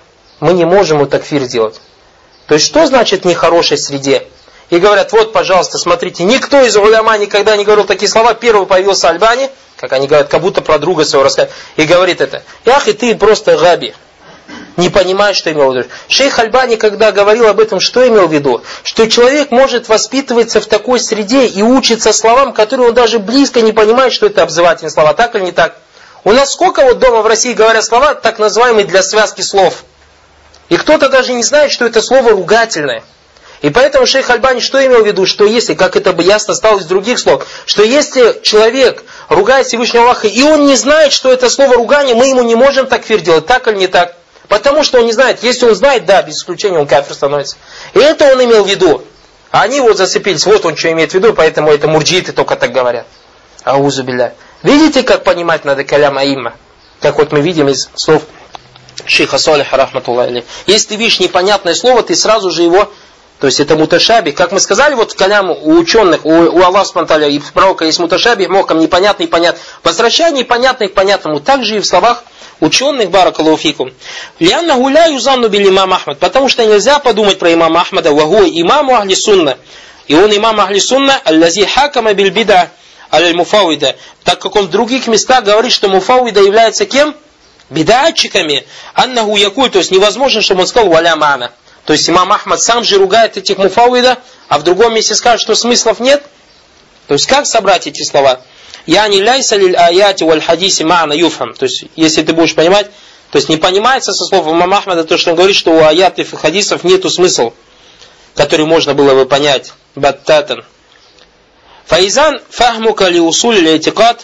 Мы не можем ему такфир делать. То есть, что значит в нехорошей среде? И говорят, вот, пожалуйста, смотрите, никто из уляма никогда не говорил такие слова. Первый появился Альбани, как они говорят, как будто про друга своего рассказывает, и говорит это. Ях, и ты просто габи. Не понимаешь, что имел в виду. Шейх Альбани, когда говорил об этом, что имел в виду? Что человек может воспитываться в такой среде и учиться словам, которые он даже близко не понимает, что это обзывательные слова. Так или не так? У нас сколько вот дома в России говорят слова, так называемые для связки слов. И кто-то даже не знает, что это слово ругательное. И поэтому шейх Альбани что имел в виду? Что если, как это бы ясно стало из других слов, что если человек ругает Всевышнего Аллаха, и он не знает, что это слово ругание, мы ему не можем такфир делать, так или не так? Потому что он не знает. Если он знает, да, без исключения он кафир становится. И это он имел в виду. А они вот зацепились, вот он что имеет в виду, поэтому это мурджиты только так говорят. Аузу билля. Видите, как понимать надо калям аимма? Как вот мы видим из слов шейха Салиха, рахматуллахи алейхи. Если ты видишь непонятное слово, ты сразу же его, то есть это муташаби. Как мы сказали, вот в калям у ученых, у, у Аллаха субхану ва тааля и пророка есть муташаби, мохкам непонятный и понятный. Возвращение непонятное к понятному. Также и в словах ученых, баракаллаху фикум. Лианна гуля юзанну бил имам Ахмад. Потому что нельзя подумать про имама Ахмада, вагу имаму ахли сунна. И он имам ахли сунна, аллази хакама бил бида аль-муфауида. Так как он в других местах говорит, что муфауида является кем? Бидатчиками. Аннаху якуль, то есть невозможно, чтобы он сказал валя мана. То есть имам Ахмад сам же ругает этих муфауида, а в другом месте скажет, что смыслов нет. То есть как собрать эти слова? Яни ляйса лиль аяти валь хадиси ма'на юфхам. То есть если ты будешь понимать, то есть не понимается со слов имама Ахмада то, что он говорит, что у аятов и хадисов нету смысла, который можно было бы понять. Баттатан. Фаизан фахмука ли усули ли этикад,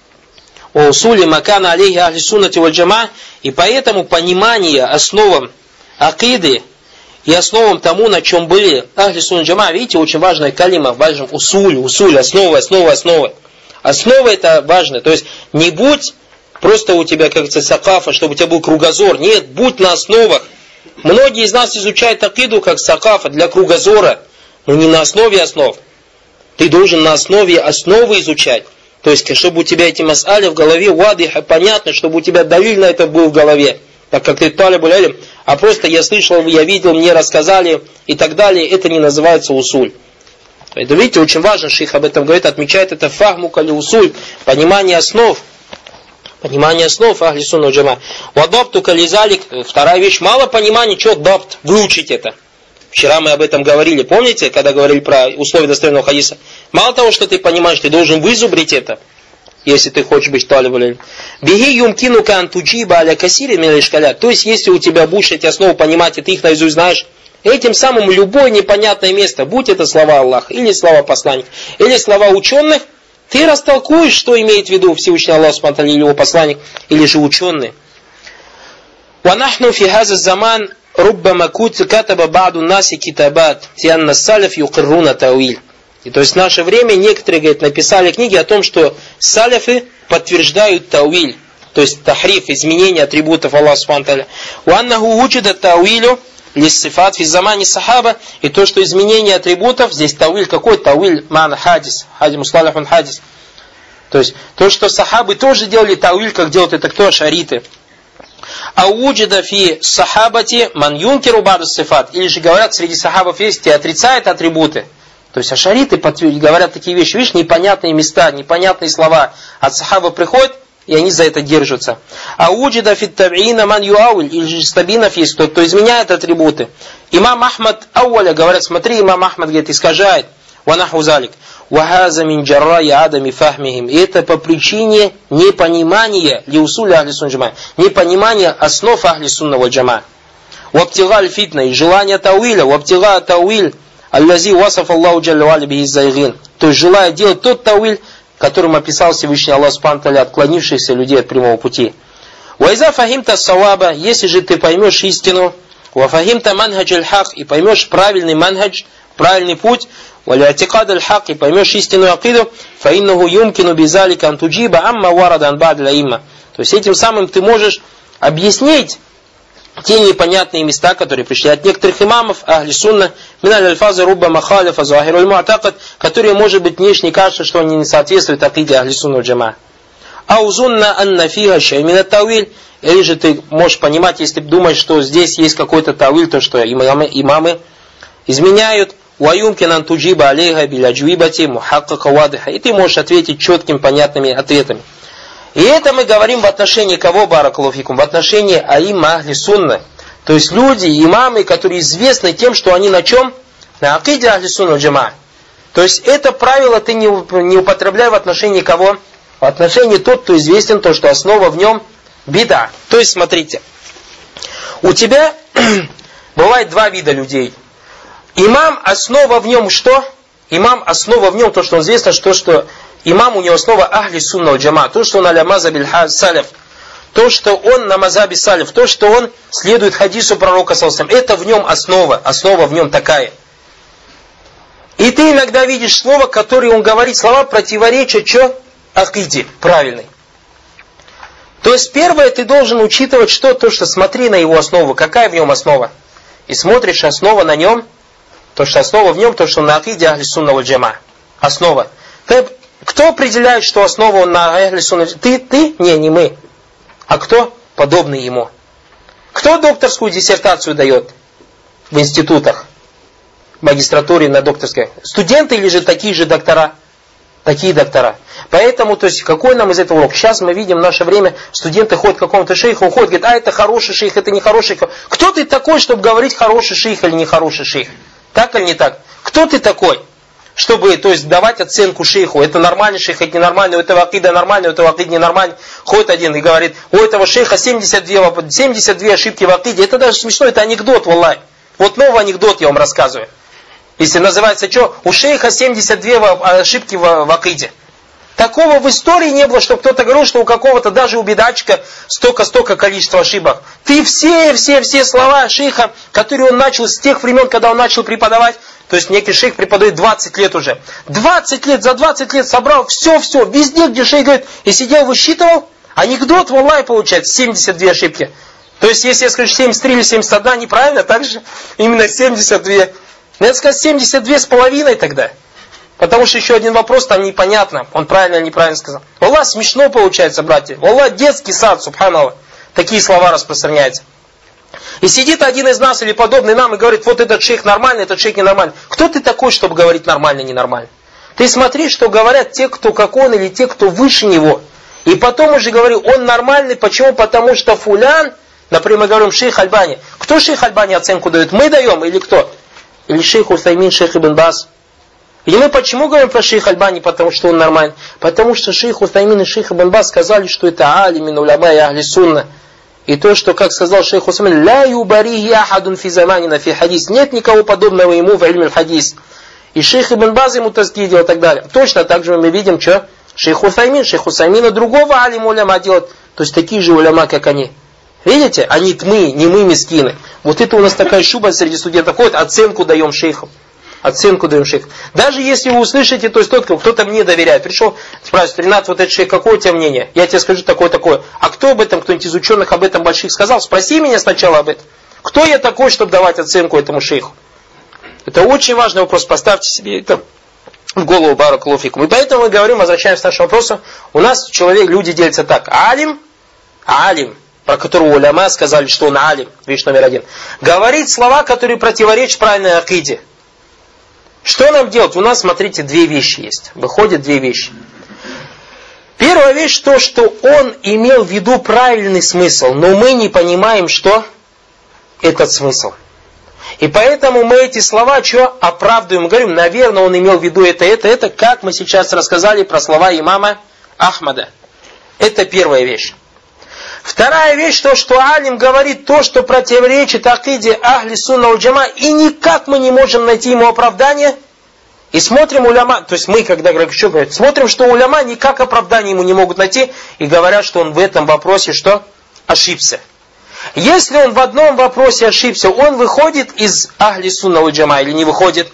о усули макана алейхи ахли суннати валь джама, и поэтому понимание основам акиды и основам тому, на чем были ахли сунна джама, видите, очень важная калима, важен усуль, усуль, основа, основа, основа. Основа это важно, то есть не будь просто у тебя, как говорится, сакафа, чтобы у тебя был кругозор, нет, будь на основах. Многие из нас изучают акиду как сакафа для кругозора, но не на основе основ. Ты должен на основе основы изучать. То есть, чтобы у тебя эти мас'али в голове, вадиха, понятно, чтобы у тебя далиль на это был в голове. Так как ты талибуль илм, а просто я слышал, я видел, мне рассказали и так далее, это не называется усуль. Поэтому, видите, очень важно, шейх об этом говорит, отмечает это фахму кали усуль, понимание основ. Понимание основ ахли сунна джама. Вадапту кализалик, вторая вещь, мало понимания, что дапт, выучить это. Вчера мы об этом говорили, помните, когда говорили про условия достоверного хадиса? Мало того, что ты понимаешь, ты должен вызубрить это, если ты хочешь быть талибуль илм. Беги юмкину кан туджиба аля касири мин ишкалят. То есть, если у тебя будешь эти основы понимать, и ты их наизусть знаешь, этим самым любое непонятное место, будь это слова Аллаха, или слова посланника, или слова ученых, ты растолкуешь, что имеет в виду Всевышний Аллах субхану ва тааля или его посланник, или же ученые. وَنَحْنُ فِي هَذَا الزَّمَانِ رُبَّمَا كَتَبَ بَعْضُ النَّاسِ كِتَابَاتٍ فِي السَّلَفِ يُقِرُّونَ تَأْوِيلٍ. И то есть в наше время некоторые, говорят, написали книги о том, что саляфы подтверждают тауиль, то есть тахриф, изменение атрибутов Аллаха субхану ва тааля. وَأَنَّهُ وُجِدَ التَّأْوِيلُ лиссифат фи замани сахаба, и то, что изменение атрибутов, здесь тауиль какой? Тауиль ман хадис, хади мусталахун хадис. То есть, то, что сахабы тоже делали тауиль, как делают это кто? Ашариты. А уджида фи сахабати ман юнкиру ба'да сифат, или же говорят, среди сахабов есть, те отрицают атрибуты. То есть, ашариты говорят такие вещи, видишь, непонятные места, непонятные слова. От сахаба приходят, и они за это держатся. А уджида фит табиина ман юауиль, или же стабинов есть кто, кто изменяет атрибуты. Имам Ахмад ауаля, говорят, смотри, имам Ахмад, говорит, искажает. Ванаху залик. Вахаза мин джарраи адами фахмихим. И это по причине непонимания лиусуля ахли сунна джама, непонимания основ ахли сунна валь джама. Вабтигаль фитна, и желание тауиля, вабтига тауиль, аллази васаф Аллаху джалля ва аля бихи зайгин. То есть желая делать тот тауиль, которым описал Всевышний Аллах субхану ва тааля отклонившихся людей от прямого пути. Вайза фахимта саваба, если же ты поймешь истину, ва фахимта манхадж аль-хак, и поймешь правильный манхадж, правильный путь, валя атикад аль-хак, и поймешь истинную акиду, фаиннаху юмкину бизалика антуджиба амма варада анбад ля-имма. То есть этим самым ты можешь объяснить те непонятные места, которые пришли от некоторых имамов, ахли сунна, миналь аль-фаза рубба махалифа захиру аль-муатакад, которые, может быть, внешне кажется, что они не соответствуют акиде ахли сунна джама. Аузунна анна фига шаймина тауиль, или же ты можешь понимать, если думаешь, что здесь есть какой-то тауиль, то что имамы, имамы изменяют, ваюмкин антуджиба алейха биляджвибати мухаккака вадиха, и ты можешь ответить четкими, понятными ответами. И это мы говорим в отношении кого, баракалуфикум? В отношении аимма ахли сунна. То есть люди, имамы, которые известны тем, что они на чем? На акиде ахли сунна джама. То есть это правило ты не, не употребляй в отношении кого? В отношении тот, кто известен, то, что основа в нем бида. То есть смотрите, у тебя бывает два вида людей. Имам, основа в нем что? Имам, основа в нем, то, что он известно, что, что имам у него основа ахли сунна валь джама, то, что он аля мазабиль салиф, то, что он на мазаби салиф, то, что он следует хадису пророка саллаллаху алейхи ва саллям, это в нем основа, основа в нем такая. И ты иногда видишь слово, которое он говорит, слова противоречат что? Акиде, правильной. То есть первое, ты должен учитывать что? То, что смотри на его основу, какая в нем основа. И смотришь основа на нем, то, что основа в нем, то, что он на акиде ахли сунна валь джама. Основа. Ты, кто определяет, что основа он на ахли сунна? Ты, ты? Не, не мы. А кто? Подобный ему. Кто докторскую диссертацию дает в институтах, в магистратуре на докторской? Студенты или же такие же доктора? Такие доктора. Поэтому, то есть, какой нам из этого урок? Сейчас мы видим в наше время, студенты ходят к какому-то шейху, уходят, говорят, а это хороший шейх, это не хороший шейх. Кто ты такой, чтобы говорить, хороший шейх или не хороший шейх? Так или не так? Кто ты такой, чтобы, то есть, давать оценку шейху? Это нормальный шейх, это ненормальный, у этого акида нормальный, у этого акида ненормальный. Ходит один и говорит, у этого шейха семьдесят две, семьдесят две ошибки в акиде. Это даже смешно, это анекдот, валлай. Вот новый анекдот я вам рассказываю. Если называется что? У шейха семьдесят две ошибки в, в акиде. Такого в истории не было, чтобы кто-то говорил, что у какого-то, даже у бедачка, столько-столько количества ошибок. Ты все, все, все слова шейха, которые он начал с тех времен, когда он начал преподавать, то есть некий шейх преподает двадцать лет уже. двадцать лет, за двадцать лет собрал все-все, везде, где шейх говорит, и сидел, высчитывал. Анекдот, валлай, получается, семьдесят две ошибки. То есть, если я скажу семьдесят три или семьдесят одна, неправильно, так же именно семьдесят две. Надо сказать семьдесят две с половиной тогда. Потому что еще один вопрос там непонятно. Он правильно или неправильно сказал. Аллах, смешно получается, братья. Аллах, детский сад, субханаллах. Такие слова распространяются. И сидит один из нас или подобный нам и говорит, вот этот шейх нормальный, этот шейх ненормальный. Кто ты такой, чтобы говорить нормально, ненормально? Ты смотри, что говорят те, кто как он, или те, кто выше него. И потом уже говорю, он нормальный. Почему? Потому что фулян, например, мы говорим шейх Альбани. Кто шейх Альбани оценку дает? Мы даем или кто? Или шейх Усаймин, шейх Ибн Баз? И мы почему говорим про шейх Альбани? Потому что он нормальный. Потому что шейх Усаймин и шейх Ибн Баз сказали, что это алимин уляма и ахли сунна. И то, что, как сказал шейх Усаймин, ля юбарихи ахадун фи заманина фи хадис. Нет никого подобного ему в ильме хадис. И шейх Ибн Баз ему тазки делал и так далее. Точно так же мы видим, что шейх Усаймин, шейх Усаймина другого алима уляма делает. То есть такие же уляма, как они. Видите? Они тмы, не мы мискины. Вот это у нас такая шуба среди студентов ходит, оценку даем шейху. Оценку даем шейху. Даже если вы услышите, то есть тот, кто-то мне доверяет. Пришел, спрашивает, Ренат, вот этот шейх, какое у тебя мнение? Я тебе скажу такое-такое. А кто об этом, кто-нибудь из ученых об этом больших сказал? Спроси меня сначала об этом. Кто я такой, чтобы давать оценку этому шейху? Это очень важный вопрос. Поставьте себе это в голову, баракаллаху фикум. И поэтому мы говорим, возвращаемся к нашему вопросу. У нас человек, люди делятся так. Алим, алим, про которого уляма сказали, что он алим, вещь номер один. Говорит слова, которые противоречат правильной акиде. Что нам делать? У нас, смотрите, две вещи есть. Выходят две вещи. Первая вещь то, что он имел в виду правильный смысл, но мы не понимаем, что этот смысл. И поэтому мы эти слова что оправдываем, говорим, наверное, он имел в виду это, это, это, как мы сейчас рассказали про слова имама Ахмада. Это первая вещь. Вторая вещь, то, что алим говорит то, что противоречит акиде ахли сунна валь джама, и никак мы не можем найти ему оправдание. И смотрим уляма, то есть мы, когда говорим, что говорят, смотрим, что уляма никак оправдания ему не могут найти, и говорят, что он в этом вопросе что? Ошибся. Если он в одном вопросе ошибся, он выходит из ахли сунна валь джама или не выходит?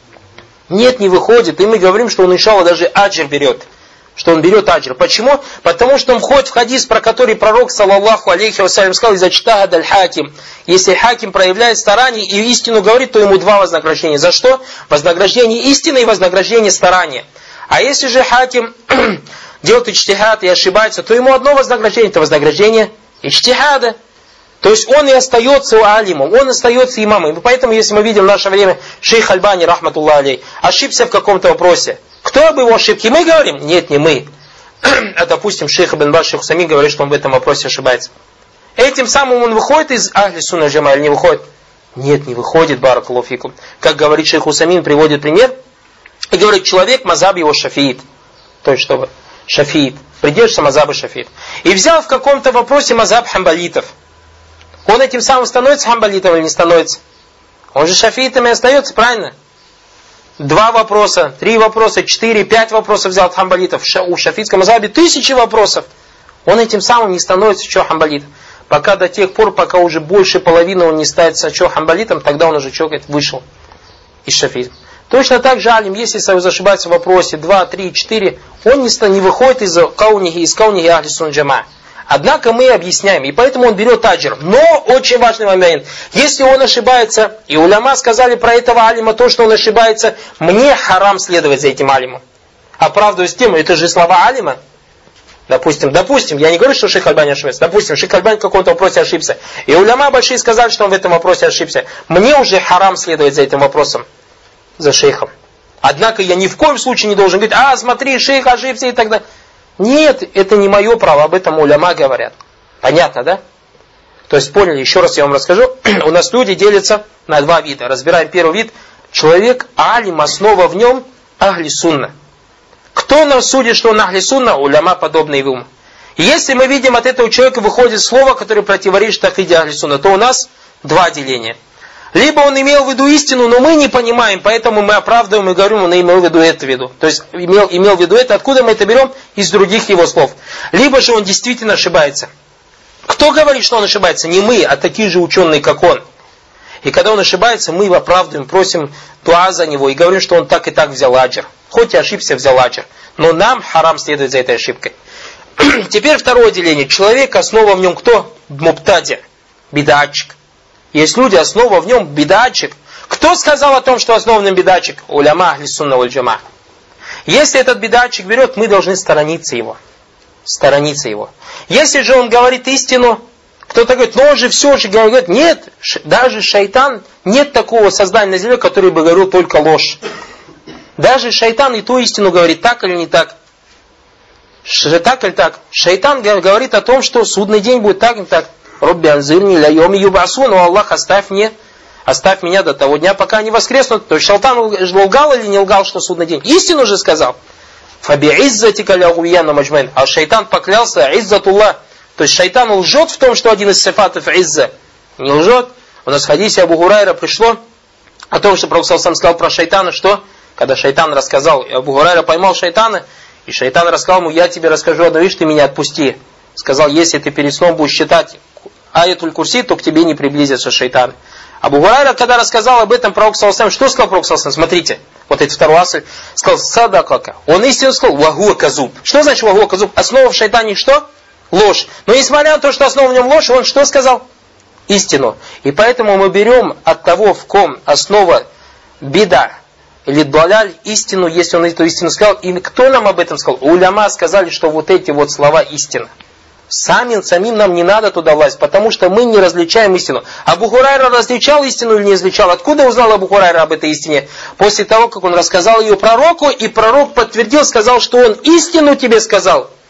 Нет, не выходит. И мы говорим, что он, иншалла, даже аджр берет. Что он берет аджр. Почему? Потому что он входит в хадис, про который пророк, саллаллаху алейхи вассалям, сказал, «Иза чтахад аль-хаким». Если хаким проявляет старание и истину говорит, то ему два вознаграждения. За что? Вознаграждение истины и вознаграждение старания. А если же хаким делает ичтихад и ошибается, то ему одно вознаграждение, это вознаграждение ичтихада. То есть он и остается алимом, он остается имамом. И поэтому, если мы видим в наше время шейх Альбани, рахматуллах алей, ошибся в каком-то вопросе, кто об его ошибке? Мы говорим? Нет, не мы. А допустим, шейх Ибн Баз, шейх Усаймин говорит, что он в этом вопросе ошибается. Этим самым он выходит из ахли сунна джама или не выходит? Нет, не выходит, баракаллаху фикум. Как говорит шейх Усаймин, приводит пример, и говорит, человек мазаб его шафиит. То есть, чтобы шафиит, придерживается мазаба шафиит. И взял в каком-то вопросе мазаб хамбалитов. Он этим самым становится хамбалитом или не становится? Он же шафиитом и остается, правильно? Два вопроса, три вопроса, четыре, пять вопросов взял от хамбалитов. У шафитском мазхабе тысячи вопросов. Он этим самым не становится что хамбалитом. Пока до тех пор, пока уже больше половины он не становится что хамбалитом, тогда он уже что, говорит, вышел из шафизма. Точно так же алим, если зашибается в вопросе два, три, четыре, он не, не выходит из каунихи, из каунихи ахли сунна джама. Однако мы объясняем, и поэтому он берет аджр. Но очень важный момент, если он ошибается, и уляма сказали про этого алима то, что он ошибается, мне харам следовать за этим алимом. Оправдываясь тем, это же слова алима. Допустим, допустим, я не говорю, что шейх Альбани ошибается. Допустим, шейх Альбани в каком-то вопросе ошибся. И уляма большие сказали, что он в этом вопросе ошибся. Мне уже харам следовать за этим вопросом, за шейхом. Однако я ни в коем случае не должен говорить, а смотри, шейх ошибся и так далее. Нет, это не мое право, об этом уляма говорят. Понятно, да? То есть поняли, еще раз я вам расскажу. У нас люди делятся на два вида. Разбираем первый вид. Человек алим, основа в нем ахли сунна. Кто нам судит, что он ахли сунна? Уляма подобный ему. И если мы видим, от этого человека выходит слово, которое противоречит акиде ахли сунна, то у нас два деления. Либо он имел в виду истину, но мы не понимаем, поэтому мы оправдываем и говорим, он имел в виду это в виду. То есть имел, имел в виду это, откуда мы это берем? Из других его слов. Либо же он действительно ошибается. Кто говорит, что он ошибается? Не мы, а такие же ученые, как он. И когда он ошибается, мы его оправдываем, просим дуа за него и говорим, что он так и так взял аджр. Хоть и ошибся, взял аджр. Но нам харам следует за этой ошибкой. Теперь второе деление. Человек, основа в нем кто? Мубтади, бидатчик. Есть люди, основа в нем бидатчик. Кто сказал о том, что основным бидатчик? Уляма ахли сунна валь джама. Если этот бидатчик берет, мы должны сторониться его. Сторониться его. Если же он говорит истину, кто-то говорит, ну он же все же говорит, нет, даже шайтан, нет такого создания на земле, который бы говорил только ложь. Даже шайтан и ту истину говорит, так или не так. Так или так. Шайтан говорит о том, что судный день будет так или так. Робби анзирни ля йоми юбасун, о Аллах, оставь мне, оставь меня до того дня, пока они воскреснут. То есть шайтан лгал или не лгал, что судный день? Истину же сказал. Фаби иззатика ля гуяна маджмайн. А шайтан поклялся, иззатуллах. То есть шайтан лжет в том, что один из сифатов изза. Не лжет. У нас в хадисе Абу Гурайра пришло о том, что Пророк сам сказал про шайтана, что когда шайтан рассказал, и Абу Гурайра поймал шайтана, и шайтан рассказал ему, я тебе расскажу одну вещь, ты меня отпусти. Сказал, если ты перед сном будешь читать аятуль курси, то к тебе не приблизится шайтан. Абу Гурайра, когда рассказал об этом Пророк саллаллаху алейхи ва саллям, что сказал Пророк саллаллаху алейхи ва саллям? Смотрите, вот этот второй асль, сказал, садакака. Он истину сказал, вагуа казуб. Что значит вагуа казуб? Основа в шайтане что? Ложь. Но несмотря на то, что основа в нем ложь, он что сказал? Истину. И поэтому мы берем от того, в ком основа бида или дуаляль, истину, если он эту истину сказал. И кто нам об этом сказал? Уляма сказали, что вот эти вот слова истина. Сами, самим нам не надо туда влазить, потому что мы не различаем истину. Абу Хурайра различал истину или не различал? Откуда узнал Абу Хурайра об этой истине? После того, как он рассказал ее пророку, и пророк подтвердил, сказал, что он истину тебе сказал.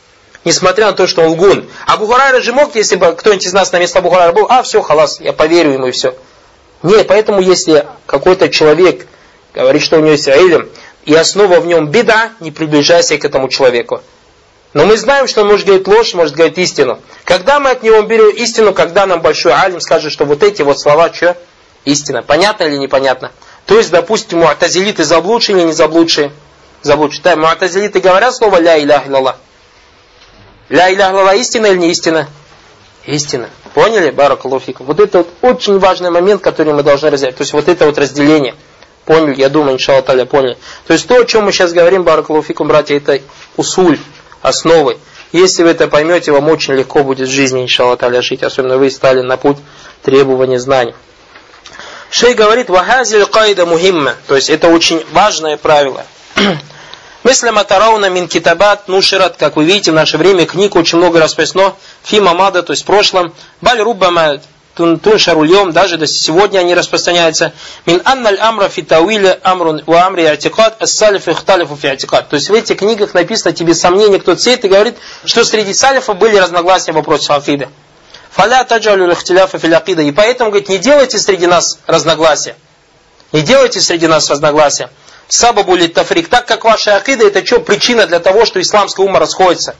несмотря на то, что он лгун. Абу Хурайра же мог, если бы кто-нибудь из нас на место Абу Хурайра был, а все, халас, я поверю ему и все. Нет, поэтому если какой-то человек говорит, что у него есть илм, и основа в нем беда, не приближайся к этому человеку. Но мы знаем, что он может говорить ложь, может говорить истину. Когда мы от него берем истину, когда нам большой алим скажет, что вот эти вот слова, что? Истина. Понятно или непонятно? То есть, допустим, муатазилиты заблудшие или не заблудшие? Заблудшие. Да, муатазилиты говорят слово ля илях илlallah. Ля илях илlallah истина или не истина? Истина. Поняли? Баракаллаху фикум. Вот это вот очень важный момент, который мы должны разделять. То есть, вот это вот разделение. Поняли? Я думаю, иншаллах та'аля, поняли. То есть, то, о чем мы сейчас говорим, баракаллаху фикум, братья, это усуль, основы. Если вы это поймете, вам очень легко будет в жизни, иншаллах та'аля, жить. Особенно вы стали на путь требования знаний. Шейх говорит, вахазиль кайда мухимма. То есть, это очень важное правило. Мысля матарауна мин китабат нушират, как вы видите, в наше время книг очень много распространено. Фи мамада, то есть в прошлом. Баль руббама туншарульем, даже до сегодня они распространяются. Мин анналь амра фи тауиле амрун ва амри атикад ас-салиф ихталифу фи атикад. То есть в этих книгах написано, тебе сомнения кто сеет, и говорит, что среди салифов были разногласия в вопросе акиды. Фаля таджалю лихтиляфа фил акида. И поэтому, говорит, не делайте среди нас разногласия. Не делайте среди нас разногласия. Сабабу ли тафрик. Так как ваша акида, это что? Причина для того, что исламская умма расходится.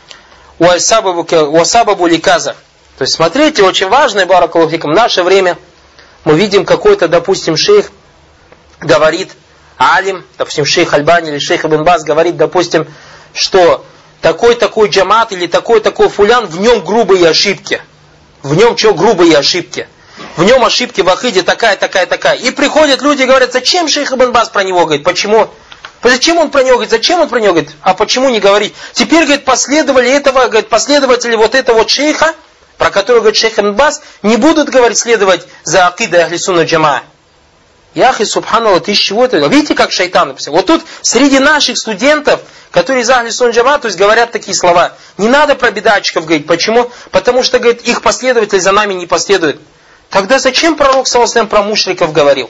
Уасабабу ли каза. То есть, смотрите, очень важное, баракаллаху фикум, в наше время мы видим какой-то, допустим, шейх говорит, алим, допустим, шейх Альбани или шейх Ибн Баз говорит, допустим, что такой-такой джамат или такой-такой фулян, в нем грубые ошибки. В нем что, грубые ошибки? В нем ошибки в акиде такая, такая, такая. И приходят люди и говорят, зачем шейх Ибн Баз про него говорит? Почему? Зачем он про него говорит? Зачем он про него говорит? А почему не говорить? Теперь, говорит, последователи этого, говорит, последователи вот этого вот шейха, про которого говорит шейх Ибн Баз, не будут, говорить, следовать за акидой ахли сунна джамаа. Яхи, субханаллах, ты из чего это? Видите, как шайтан написал? Вот тут среди наших студентов, которые из ахли сунна джамаа, то есть говорят такие слова. Не надо про бедатчиков говорить. Почему? Потому что, говорит, их последователи за нами не последуют. Тогда зачем пророк саллаллаху алейхи ва саллям про мушриков говорил?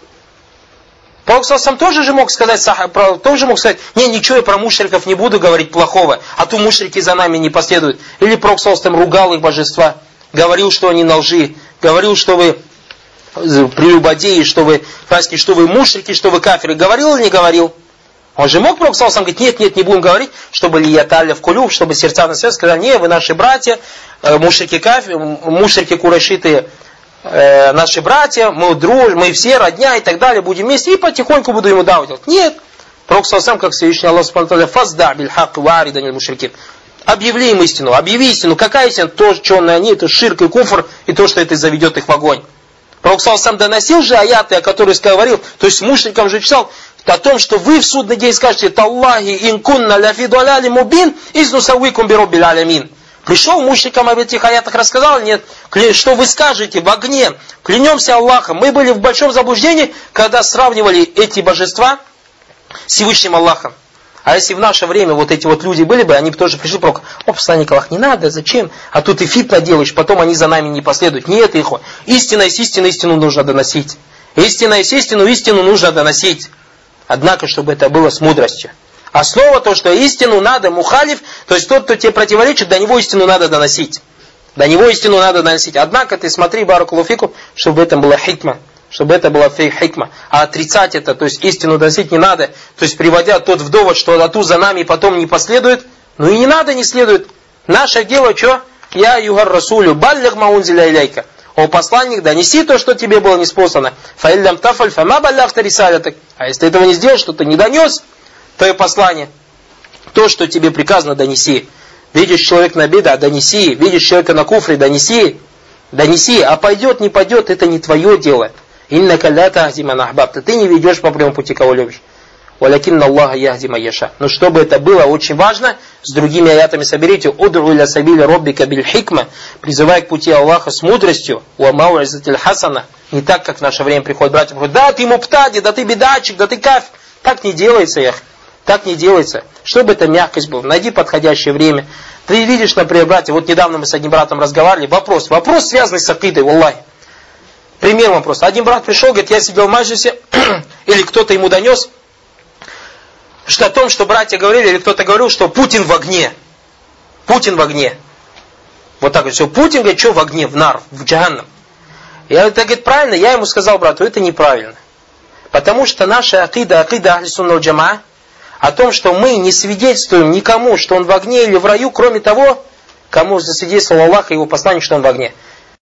Пророк саллаллаху алейхи ва саллям тоже же мог сказать, тоже мог сказать, не, ничего я про мушриков не буду говорить плохого, а то мушрики за нами не последуют. Или пророк саллаллаху алейхи ва саллям ругал их божества, говорил, что они на лжи, говорил, что вы прелюбодеи, что вы фаски, что вы мушрики, что вы кафиры. Говорил или не говорил? Он же мог, пророк саллаллаху алейхи ва саллям, говорить, нет, нет, не будем говорить, чтобы лияталя в кулюб, чтобы сердца на связь, сказали, не, вы наши братья, мушрики кафиры, мушрики курайшиты, Э, наши братья, мы дружим, мы все родня и так далее, будем вместе, и потихоньку буду ему давать делать. Нет. Пророк сам, как Всевышний Аллах субхану ва тааля, фазда биль хак ва арида аниль мушрикин. Объяви им истину, объяви истину. Какая истина? То, что они, это ширк и куфр, и то, что это заведет их в огонь. Пророк сам доносил же аяты, о которых говорил, то есть мушрикам же читал, о том, что вы в судный день скажете, «Таллахи инкунна ляфи дуаляли мубин, изнусаввикум бироббиль алямин». Пришел мушрикам об этих аятах, рассказал, нет, что вы скажете в огне, клянемся Аллахом. Мы были в большом заблуждении, когда сравнивали эти божества с Всевышним Аллахом. А если в наше время вот эти вот люди были бы, они бы тоже пришли, пророк, о, посланник Аллах, не надо, зачем? А тут и фитна делаешь, потом они за нами не последуют. Нет, их, истина есть истина, истину нужно доносить. Истина есть истину, истину нужно доносить. Однако, чтобы это было с мудростью. Основа то, что истину надо, мухалиф, то есть тот, кто тебе противоречит, до него истину надо доносить. До него истину надо доносить. Однако ты смотри, баракаллаху фикум, чтобы в этом была хикма, чтобы это была хикма. А отрицать это, то есть истину доносить не надо, то есть приводя тот в довод, что ату за нами потом не последует, ну и не надо, не следует. Наше дело что? Я югар расулю, баллиг маунзиля иляйка. О посланник, донеси то, что тебе было неспослано. Фаиллям тафаль, фама баллахта рисалятак. А если ты этого не сделал, что ты не донес, твое послание, то, что тебе приказано, донеси. Видишь человека на беда, донеси. Видишь человека на куфре, донеси. Донеси. А пойдет, не пойдет, это не твое дело. Инна калята ахдима нахбабта. Ты не ведешь по прямому пути, кого любишь. Валякинна Аллаха яхдима яша. Но чтобы это было очень важно, с другими аятами соберите. Удру иля сабили роббика биль хикма. Призывай к пути Аллаха с мудростью. Ва мауизатиль хасана. Не так, как в наше время приходят братья. Да ты муптади, да ты бедачик, да ты кафир. Так не делается, ях. Так не делается. Чтобы эта мягкость была, найди подходящее время. Ты видишь, например, братья, вот недавно мы с одним братом разговаривали, вопрос, вопрос связанный с акидой, валлахи. Пример вопрос. Один брат пришел, говорит, я сидел в маджлисе, или кто-то ему донес, что о том, что братья говорили, или кто-то говорил, что Путин в огне. Путин в огне. Вот так вот все. Путин говорит, что в огне, в нар, в джаханнам. Я так говорит, правильно? Я ему сказал, брату, это неправильно. Потому что наша акида, акида ахли сунна валь джамаа, о том, что мы не свидетельствуем никому, что он в огне или в раю, кроме того, кому засвидетельствовал Аллах и его посланник, что он в огне.